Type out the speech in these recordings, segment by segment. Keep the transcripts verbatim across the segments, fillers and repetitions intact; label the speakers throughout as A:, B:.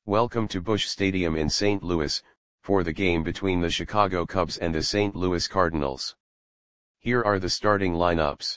A: Welcome to Busch Stadium in Saint Louis, for the game between the Chicago Cubs and the Saint Louis Cardinals. Here are the starting lineups.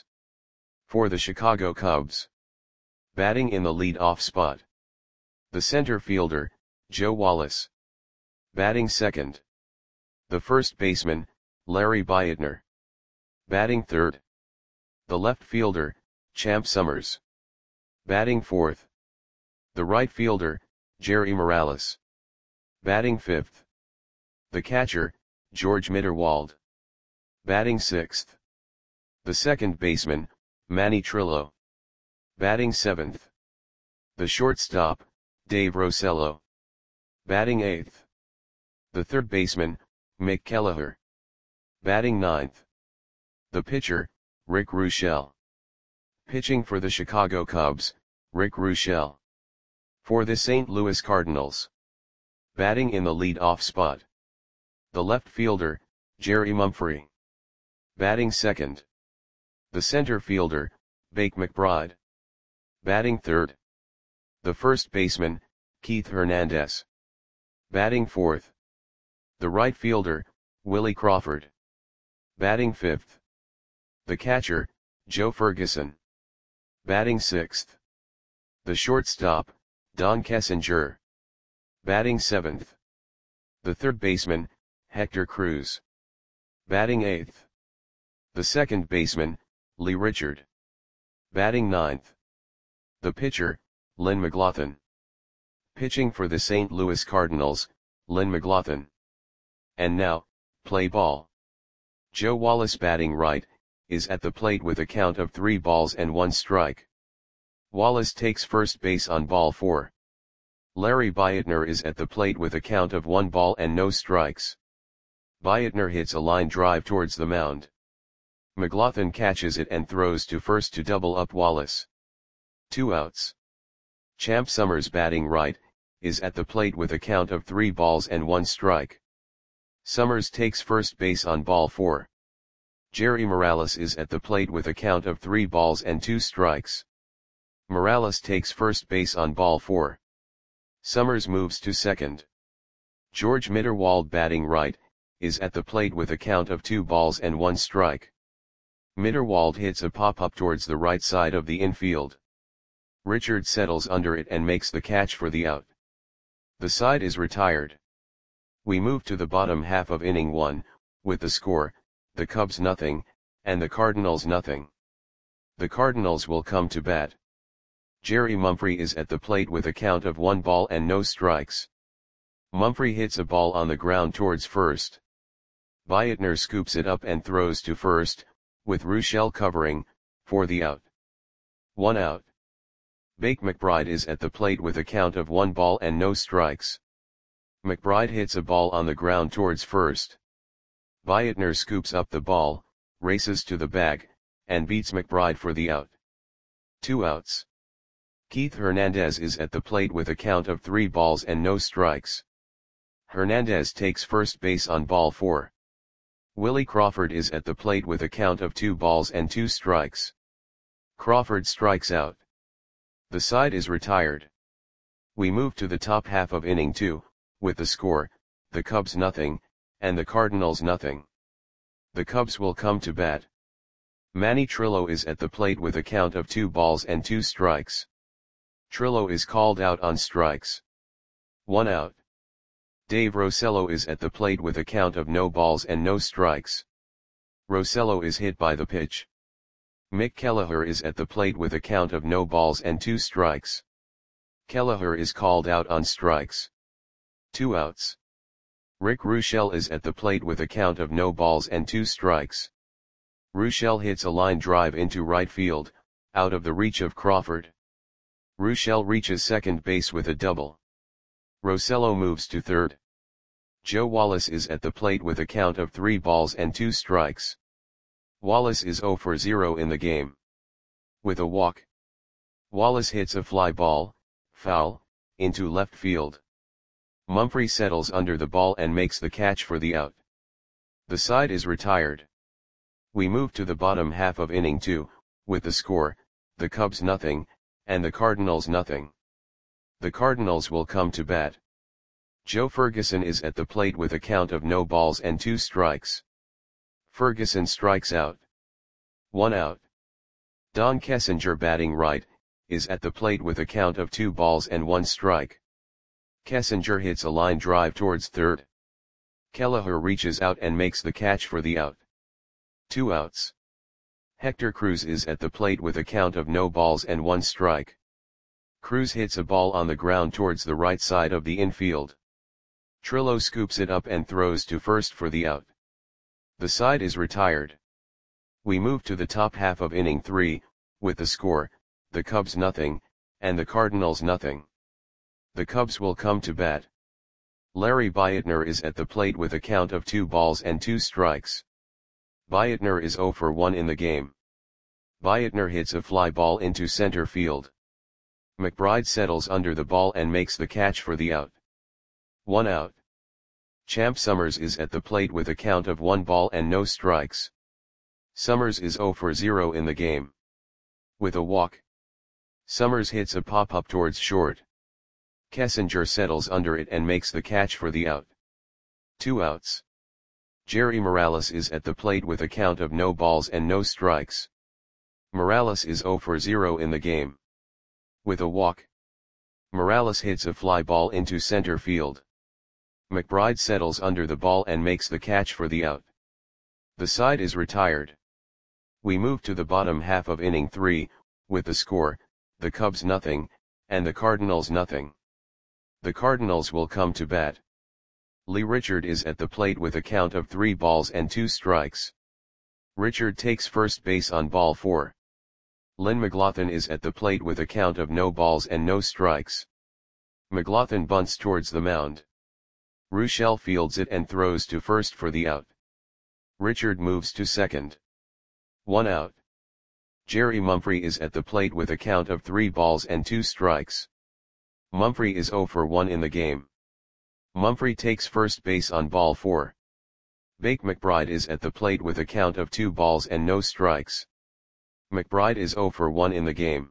A: For the Chicago Cubs. Batting in the lead-off spot. The center fielder, Joe Wallace. Batting second. The first baseman, Larry Beitner. Batting third. The left fielder, Champ Summers. Batting fourth. The right fielder, Jerry Morales. Batting fifth. The catcher, George Mitterwald. Batting sixth. The second baseman, Manny Trillo. Batting seventh. The shortstop, Dave Rosello. Batting eighth. The third baseman, Mick Kelleher. Batting ninth. The pitcher, Rick Ruschel. Pitching for the Chicago Cubs, Rick Ruschel. For the Saint Louis Cardinals. Batting in the lead-off spot. The left fielder, Jerry Mumphrey. Batting second. The center fielder, Bake McBride. Batting third. The first baseman, Keith Hernandez. Batting fourth. The right fielder, Willie Crawford. Batting fifth. The catcher, Joe Ferguson. Batting sixth. The shortstop, Don Kessinger. Batting seventh. The third baseman, Hector Cruz. Batting eighth. The second baseman, Lee Richard. Batting ninth. The pitcher, Lynn McLaughlin. Pitching for the Saint Louis Cardinals, Lynn McLaughlin. And now, play ball. Joe Wallace batting right, is at the plate with a count of three balls and one strike. Wallace takes first base on ball four. Larry Beitner is at the plate with a count of one ball and no strikes. Beitner hits a line drive towards the mound. McLaughlin catches it and throws to first to double up Wallace. Two outs. Champ Summers batting right, is at the plate with a count of three balls and one strike. Summers takes first base on ball four. Jerry Morales is at the plate with a count of three balls and two strikes. Morales takes first base on ball four. Summers moves to second. George Mitterwald batting right, is at the plate with a count of two balls and one strike. Mitterwald hits a pop-up towards the right side of the infield. Richard settles under it and makes the catch for the out. The side is retired. We move to the bottom half of inning one, with the score, the Cubs nothing, and the Cardinals nothing. The Cardinals will come to bat. Jerry Mumphrey is at the plate with a count of one ball and no strikes. Mumphrey hits a ball on the ground towards first. Beitner scoops it up and throws to first, with Ruschel covering, for the out. One out. Bake McBride is at the plate with a count of one ball and no strikes. McBride hits a ball on the ground towards first. Beitner scoops up the ball, races to the bag, and beats McBride for the out. Two outs. Keith Hernandez is at the plate with a count of three balls and no strikes. Hernandez takes first base on ball four. Willie Crawford is at the plate with a count of two balls and two strikes. Crawford strikes out. The side is retired. We move to the top half of inning two, with the score, the Cubs nothing, and the Cardinals nothing. The Cubs will come to bat. Manny Trillo is at the plate with a count of two balls and two strikes. Trillo is called out on strikes. One out. Dave Rosello is at the plate with a count of no balls and no strikes. Rosello is hit by the pitch. Mick Kelleher is at the plate with a count of no balls and two strikes. Kelleher is called out on strikes. Two outs. Rick Ruschel is at the plate with a count of no balls and two strikes. Ruschel hits a line drive into right field, out of the reach of Crawford. Ruschel reaches second base with a double. Rosello moves to third. Joe Wallace is at the plate with a count of three balls and two strikes. Wallace is zero for zero in the game. With a walk. Wallace hits a fly ball, foul, into left field. Mumphrey settles under the ball and makes the catch for the out. The side is retired. We move to the bottom half of inning two, with the score, the Cubs nothing, and the Cardinals nothing. The Cardinals will come to bat. Joe Ferguson is at the plate with a count of no balls and two strikes. Ferguson strikes out. One out. Don Kessinger, batting right, is at the plate with a count of two balls and one strike. Kessinger hits a line drive towards third. Kelleher reaches out and makes the catch for the out. Two outs. Hector Cruz is at the plate with a count of no balls and one strike. Cruz hits a ball on the ground towards the right side of the infield. Trillo scoops it up and throws to first for the out. The side is retired. We move to the top half of inning three, with the score, the Cubs nothing, and the Cardinals nothing. The Cubs will come to bat. Larry Beitner is at the plate with a count of two balls and two strikes. Beitner is oh for one in the game. Beitner hits a fly ball into center field. McBride settles under the ball and makes the catch for the out. One out. Champ Summers is at the plate with a count of one ball and no strikes. Summers is oh for zero in the game. With a walk. Summers hits a pop-up towards short. Kessinger settles under it and makes the catch for the out. Two outs. Jerry Morales is at the plate with a count of no balls and no strikes. Morales is oh for zero in the game. With a walk. Morales hits a fly ball into center field. McBride settles under the ball and makes the catch for the out. The side is retired. We move to the bottom half of inning three, with the score, the Cubs nothing, and the Cardinals nothing. The Cardinals will come to bat. Lee Richard is at the plate with a count of three balls and two strikes. Richard takes first base on ball four. Lynn McLaughlin is at the plate with a count of no balls and no strikes. McLaughlin bunts towards the mound. Ruschel fields it and throws to first for the out. Richard moves to second. One out. Jerry Mumphrey is at the plate with a count of three balls and two strikes. Mumphrey is oh for one in the game. Mumphrey takes first base on ball four. Bake McBride is at the plate with a count of two balls and no strikes. McBride is oh for one in the game.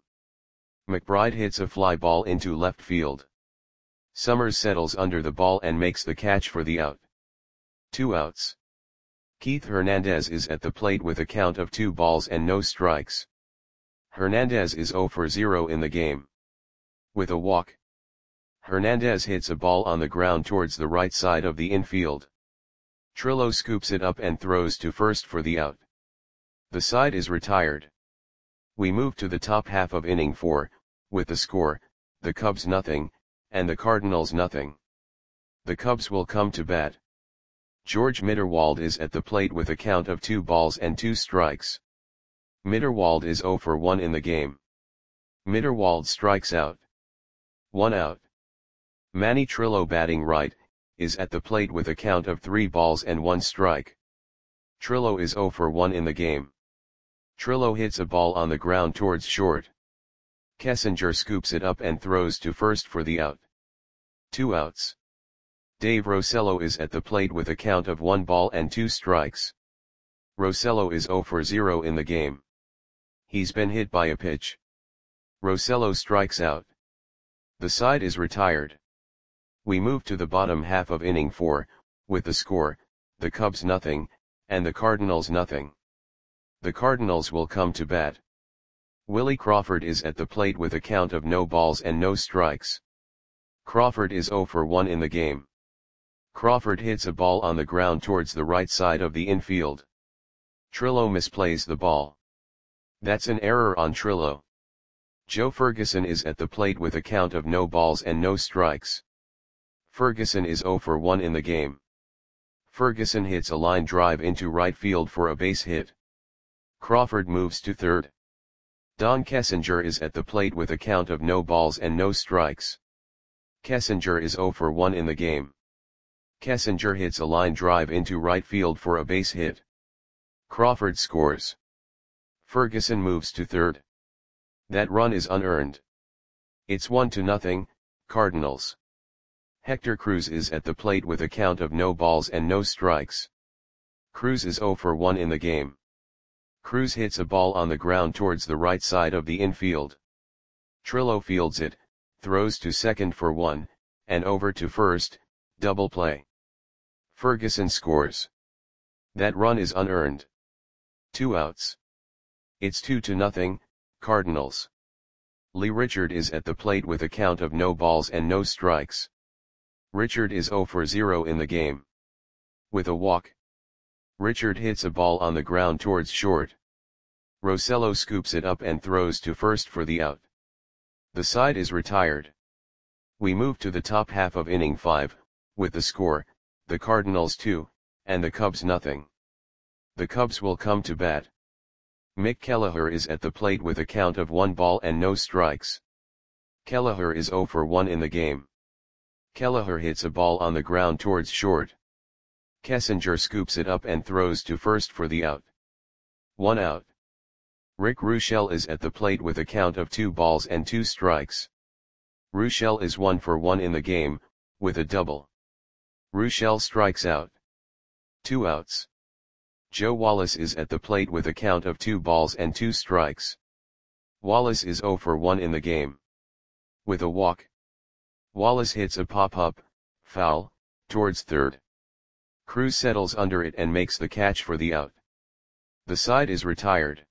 A: McBride hits a fly ball into left field. Summers settles under the ball and makes the catch for the out. Two outs. Keith Hernandez is at the plate with a count of two balls and no strikes. Hernandez is oh for zero in the game. With a walk. Hernandez hits a ball on the ground towards the right side of the infield. Trillo scoops it up and throws to first for the out. The side is retired. We move to the top half of inning four, with the score, the Cubs nothing, and the Cardinals nothing. The Cubs will come to bat. George Mitterwald is at the plate with a count of two balls and two strikes. Mitterwald is oh for one in the game. Mitterwald strikes out. One out. Manny Trillo, batting right, is at the plate with a count of three balls and one strike. Trillo is oh for one in the game. Trillo hits a ball on the ground towards short. Kessinger scoops it up and throws to first for the out. Two outs. Dave Rosello is at the plate with a count of one ball and two strikes. Rosello is oh for zero in the game. He's been hit by a pitch. Rosello strikes out. The side is retired. We move to the bottom half of inning four, with the score, the Cubs nothing, and the Cardinals nothing. The Cardinals will come to bat. Willie Crawford is at the plate with a count of no balls and no strikes. Crawford is oh for one in the game. Crawford hits a ball on the ground towards the right side of the infield. Trillo misplays the ball. That's an error on Trillo. Joe Ferguson is at the plate with a count of no balls and no strikes. Ferguson is oh for one in the game. Ferguson hits a line drive into right field for a base hit. Crawford moves to third. Don Kessinger is at the plate with a count of no balls and no strikes. Kessinger is oh for one in the game. Kessinger hits a line drive into right field for a base hit. Crawford scores. Ferguson moves to third. That run is unearned. It's one to nothing, Cardinals. Hector Cruz is at the plate with a count of no balls and no strikes. Cruz is oh for one in the game. Cruz hits a ball on the ground towards the right side of the infield. Trillo fields it, throws to second for one, and over to first, double play. Ferguson scores. That run is unearned. Two outs. It's two to nothing, Cardinals. Lee Richard is at the plate with a count of no balls and no strikes. Richard is zero for zero in the game. With a walk, Richard hits a ball on the ground towards short. Rosello scoops it up and throws to first for the out. The side is retired. We move to the top half of inning five, with the score, the Cardinals two, and the Cubs nothing. The Cubs will come to bat. Mick Kelleher is at the plate with a count of one ball and no strikes. Kelleher is zero for one in the game. Kelleher hits a ball on the ground towards short. Kessinger scoops it up and throws to first for the out. One out. Rick Ruschel is at the plate with a count of two balls and two strikes. Ruschel is one for one in the game, with a double. Ruschel strikes out. Two outs. Joe Wallace is at the plate with a count of two balls and two strikes. Wallace is zero for one in the game. With a walk, Wallace hits a pop-up, foul, towards third. Cruz settles under it and makes the catch for the out. The side is retired.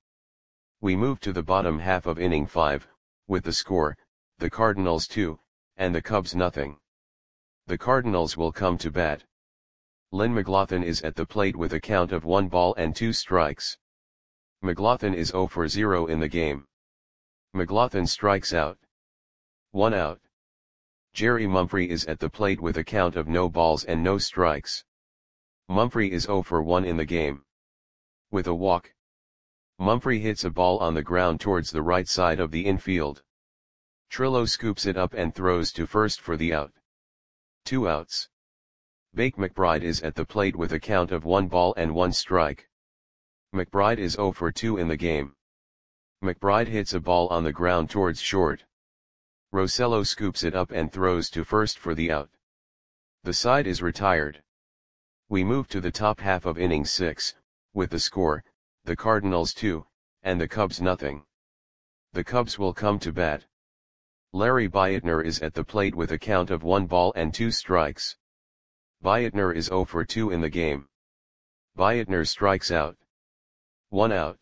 A: We move to the bottom half of inning five, with the score, the Cardinals two, and the Cubs nothing. The Cardinals will come to bat. Lynn McLaughlin is at the plate with a count of one ball and two strikes. McLaughlin is zero for zero in the game. McLaughlin strikes out. One out. Jerry Mumphrey is at the plate with a count of no balls and no strikes. Mumphrey is zero for one in the game. With a walk, Mumphrey hits a ball on the ground towards the right side of the infield. Trillo scoops it up and throws to first for the out. Two outs. Bake McBride is at the plate with a count of one ball and one strike. McBride is zero for two in the game. McBride hits a ball on the ground towards short. Rosello scoops it up and throws to first for the out. The side is retired. We move to the top half of inning six, with the score, the Cardinals two, and the Cubs nothing. The Cubs will come to bat. Larry Beitner is at the plate with a count of one ball and two strikes. Beitner is zero for two in the game. Beitner strikes out. One out.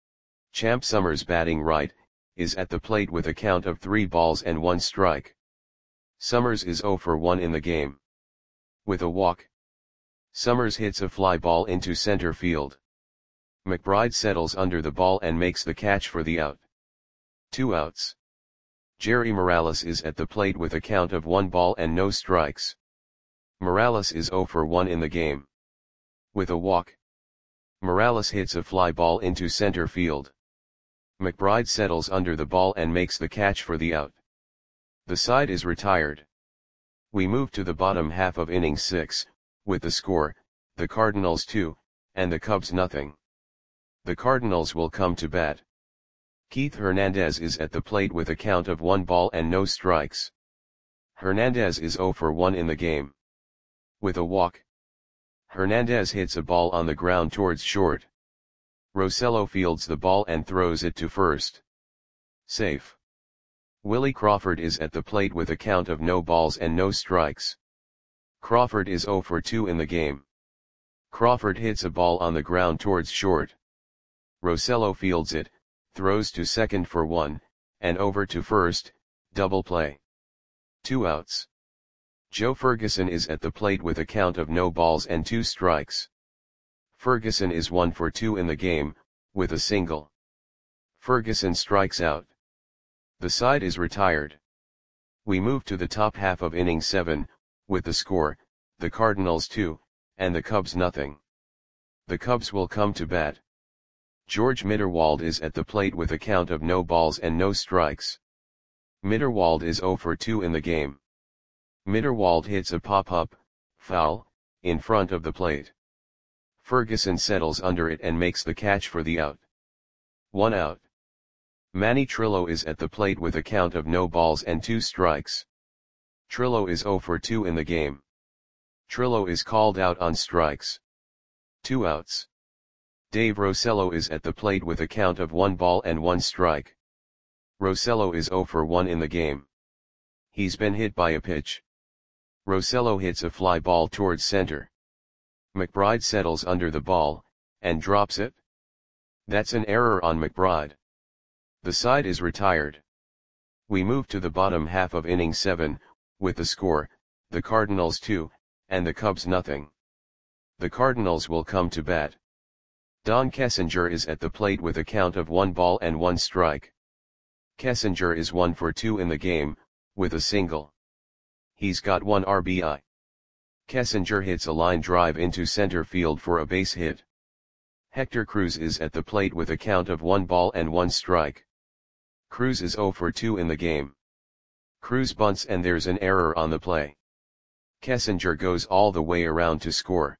A: Champ Summers, batting right, is at the plate with a count of three balls and one strike. Summers is zero for one in the game. With a walk, Summers hits a fly ball into center field. McBride settles under the ball and makes the catch for the out. Two outs. Jerry Morales is at the plate with a count of one ball and no strikes. Morales is zero for one in the game. With a walk, Morales hits a fly ball into center field. McBride settles under the ball and makes the catch for the out. The side is retired. We move to the bottom half of inning six, with the score, the Cardinals two, and the Cubs nothing. The Cardinals will come to bat. Keith Hernandez is at the plate with a count of one ball and no strikes. Hernandez is zero for one in the game. With a walk, Hernandez hits a ball on the ground towards short. Rosello fields the ball and throws it to first. Safe. Willie Crawford is at the plate with a count of no balls and no strikes. Crawford is zero for two in the game. Crawford hits a ball on the ground towards short. Rosello fields it, throws to second for one, and over to first, double play. Two outs. Joe Ferguson is at the plate with a count of no balls and two strikes. Ferguson is one for two in the game, with a single. Ferguson strikes out. The side is retired. We move to the top half of inning seven, with the score, the Cardinals two, and the Cubs nothing. The Cubs will come to bat. George Mitterwald is at the plate with a count of no balls and no strikes. Mitterwald is zero for two in the game. Mitterwald hits a pop-up, foul, in front of the plate. Ferguson settles under it and makes the catch for the out. One out. Manny Trillo is at the plate with a count of no balls and two strikes. Trillo is zero for two in the game. Trillo is called out on strikes. Two outs. Dave Rosello is at the plate with a count of one ball and one strike. Rosello is zero for one in the game. He's been hit by a pitch. Rosello hits a fly ball towards center. McBride settles under the ball, and drops it. That's an error on McBride. The side is retired. We move to the bottom half of inning seven, with the score, the Cardinals two, and the Cubs nothing. The Cardinals will come to bat. Don Kessinger is at the plate with a count of one ball and one strike. Kessinger is one for two in the game, with a single. He's got one R B I. Kessinger hits a line drive into center field for a base hit. Hector Cruz is at the plate with a count of one ball and one strike. Cruz is zero for two in the game. Cruz bunts and there's an error on the play. Kessinger goes all the way around to score.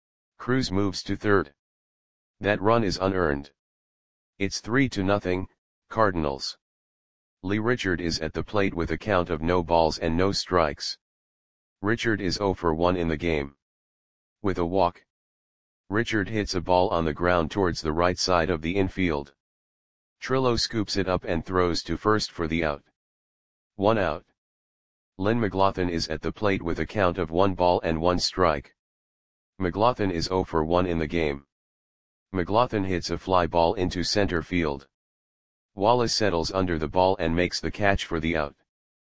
A: Cruz moves to third. That run is unearned. It's three to nothing, Cardinals. Lee Richard is at the plate with a count of no balls and no strikes. Richard is zero for one in the game. With a walk. Richard hits a ball on the ground towards the right side of the infield. Trillo scoops it up and throws to first for the out. One out. Lynn McLaughlin is at the plate with a count of one ball and one strike. McLaughlin is zero for one in the game. McLaughlin hits a fly ball into center field. Wallace settles under the ball and makes the catch for the out.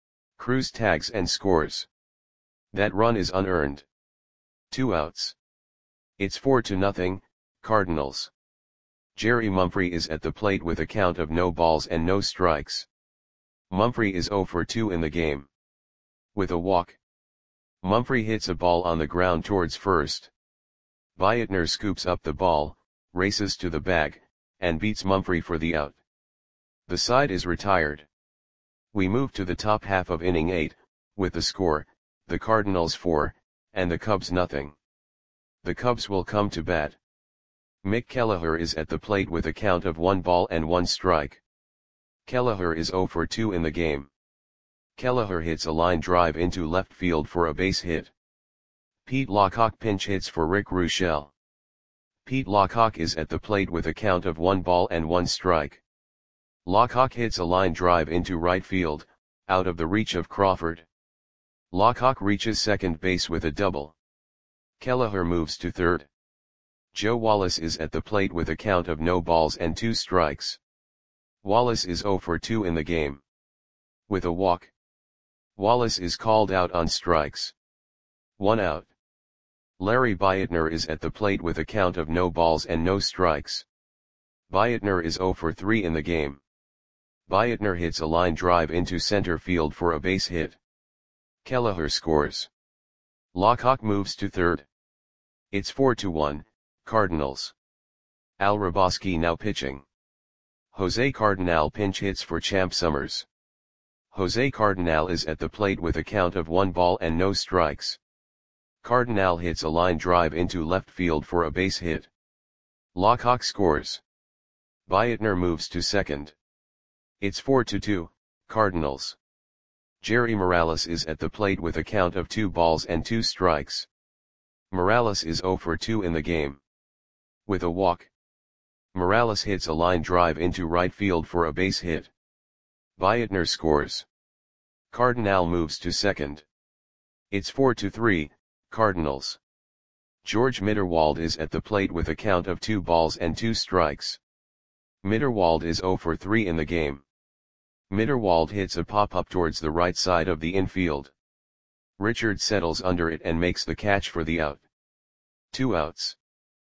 A: Cruz tags and scores. That run is unearned. Two outs. It's four to nothing, Cardinals. Jerry Mumphrey is at the plate with a count of no balls and no strikes. Mumphrey is zero for two in the game. With a walk. Mumphrey hits a ball on the ground towards first. Bietner scoops up the ball, races to the bag, and beats Mumphrey for the out. The side is retired. We move to the top half of inning eight, with the score, the Cardinals four, and the Cubs nothing. The Cubs will come to bat. Mick Kelleher is at the plate with a count of one ball and one strike. Kelleher is zero for two in the game. Kelleher hits a line drive into left field for a base hit. Pete Lockock pinch hits for Rick Ruschel. Pete Lockock is at the plate with a count of one ball and one strike. Lockock hits a line drive into right field, out of the reach of Crawford. Lockock reaches second base with a double. Kelleher moves to third. Joe Wallace is at the plate with a count of no balls and two strikes. Wallace is zero for two in the game. With a walk. Wallace is called out on strikes. One out. Larry Bietner is at the plate with a count of no balls and no strikes. Bietner is zero for three in the game. Bietner hits a line drive into center field for a base hit. Kelleher scores. Lockock moves to third. It's four to one, Cardinals. Al Hrabosky now pitching. Jose Cardinal pinch hits for Champ Summers. Jose Cardinal is at the plate with a count of one ball and no strikes. Cardinal hits a line drive into left field for a base hit. Lockock scores. Bietner moves to second. It's four to two, Cardinals. Jerry Morales is at the plate with a count of two balls and two strikes. Morales is zero for two in the game. With a walk. Morales hits a line drive into right field for a base hit. Bietner scores. Cardinal moves to second. It's four to three, Cardinals. George Mitterwald is at the plate with a count of two balls and two strikes. Mitterwald is zero for three in the game. Mitterwald hits a pop-up towards the right side of the infield. Richard settles under it and makes the catch for the out. Two outs.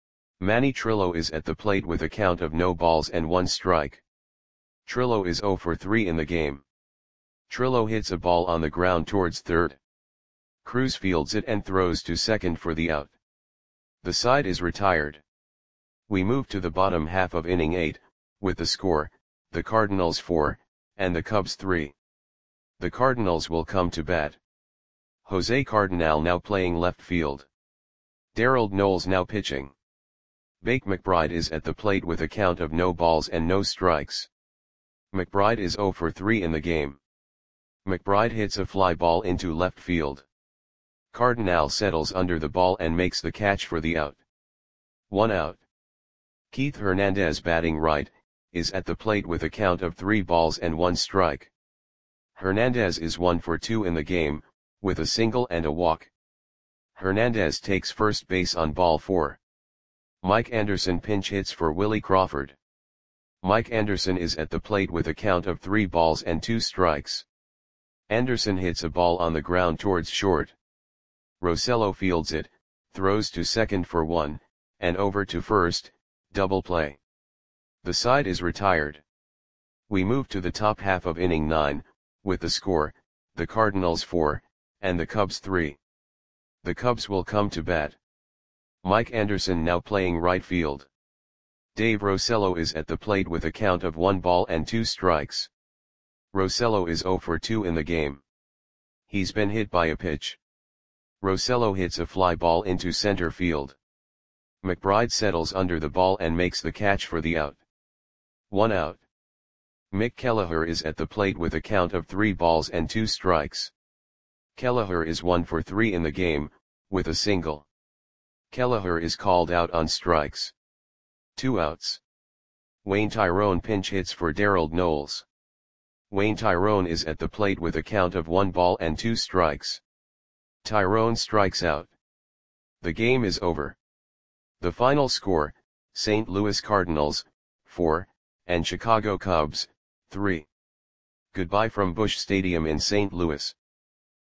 A: Manny Trillo is at the plate with a count of no balls and one strike. Trillo is zero for three in the game. Trillo hits a ball on the ground towards third. Cruz fields it and throws to second for the out. The side is retired. We move to the bottom half of inning eight, with the score, the Cardinals four, and the Cubs three. The Cardinals will come to bat. Jose Cardinal now playing left field. Darrell Knowles now pitching. Bake McBride is at the plate with a count of no balls and no strikes. McBride is zero for three in the game. McBride hits a fly ball into left field. Cardinal settles under the ball and makes the catch for the out. One out. Keith Hernandez batting right, is at the plate with a count of three balls and one strike. Hernandez is one for two in the game, with a single and a walk. Hernandez takes first base on ball four. Mike Anderson pinch hits for Willie Crawford. Mike Anderson is at the plate with a count of three balls and two strikes. Anderson hits a ball on the ground towards short. Rosello fields it, throws to second for one, and over to first, double play. The side is retired. We move to the top half of inning nine, with the score, the Cardinals four, and the Cubs three. The Cubs will come to bat. Mike Anderson now playing right field. Dave Rosello is at the plate with a count of one ball and two strikes. Rosello is zero for two in the game. He's been hit by a pitch. Rosello hits a fly ball into center field. McBride settles under the ball and makes the catch for the out. One out. Mick Kelleher is at the plate with a count of three balls and two strikes. Kelleher is one for three in the game, with a single. Kelleher is called out on strikes. Two outs. Wayne Tyrone pinch hits for Darrell Knowles. Wayne Tyrone is at the plate with a count of one ball and two strikes. Tyrone strikes out. The game is over. The final score, Saint Louis Cardinals, four, and Chicago Cubs, three. Goodbye from Busch Stadium in Saint Louis.